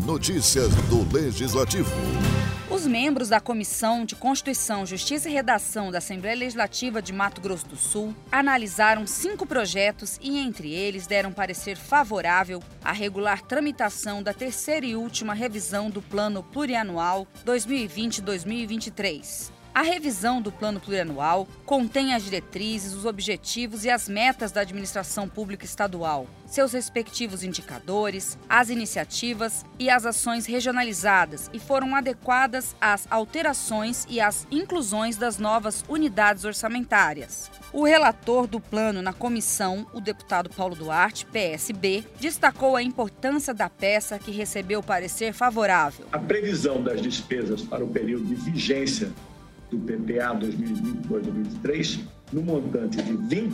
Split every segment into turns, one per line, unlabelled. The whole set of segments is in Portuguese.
Notícias do Legislativo.
Os membros da Comissão de Constituição, Justiça e Redação da Assembleia Legislativa de Mato Grosso do Sul analisaram 5 projetos e, entre eles, deram parecer favorável à regular tramitação da terceira e última revisão do Plano Plurianual 2020-2023. A revisão do Plano Plurianual contém as diretrizes, os objetivos e as metas da administração pública estadual, seus respectivos indicadores, as iniciativas e as ações regionalizadas e foram adequadas às alterações e às inclusões das novas unidades orçamentárias. O relator do plano na comissão, o deputado Paulo Duarte, PSB, destacou a importância da peça que recebeu parecer favorável.
A previsão das despesas para o período de vigência do PPA 2022-2023, no montante de R$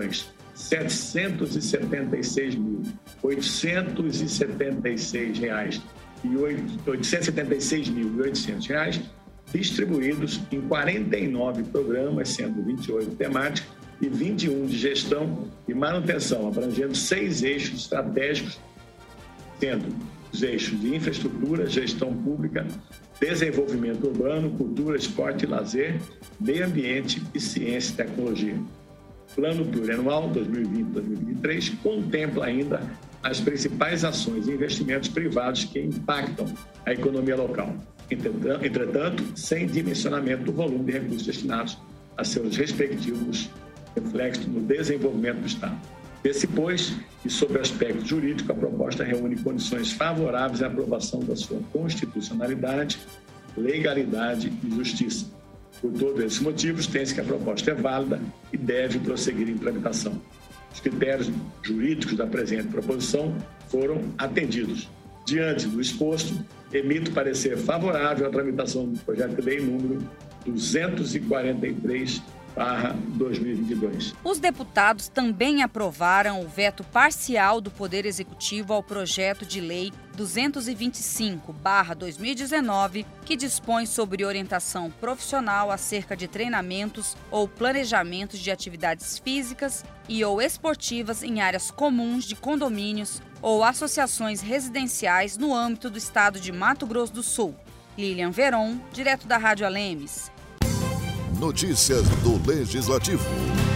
20.776.876,800, distribuídos em 49 programas, sendo 28 temáticos e 21 de gestão e manutenção, abrangendo 6 eixos estratégicos, sendo os eixos de infraestrutura, gestão pública, desenvolvimento urbano, cultura, esporte e lazer, meio ambiente e ciência e tecnologia. O Plano Plurianual 2020-2023 contempla ainda as principais ações e investimentos privados que impactam a economia local. Entretanto, sem dimensionamento do volume de recursos destinados a seus respectivos reflexos no desenvolvimento do Estado. Desse, pois, e sob o aspecto jurídico, a proposta reúne condições favoráveis à aprovação da sua constitucionalidade, legalidade e justiça. Por todos esses motivos, tem-se que a proposta é válida e deve prosseguir em tramitação. Os critérios jurídicos da presente proposição foram atendidos. Diante do exposto, emito parecer favorável à tramitação do projeto de lei número 243/2022.
Os deputados também aprovaram o veto parcial do Poder Executivo ao projeto de lei 225/2019, que dispõe sobre orientação profissional acerca de treinamentos ou planejamentos de atividades físicas e ou esportivas em áreas comuns de condomínios ou associações residenciais no âmbito do estado de Mato Grosso do Sul. Lilian Veron, direto da Rádio Alemes.
Notícias do Legislativo.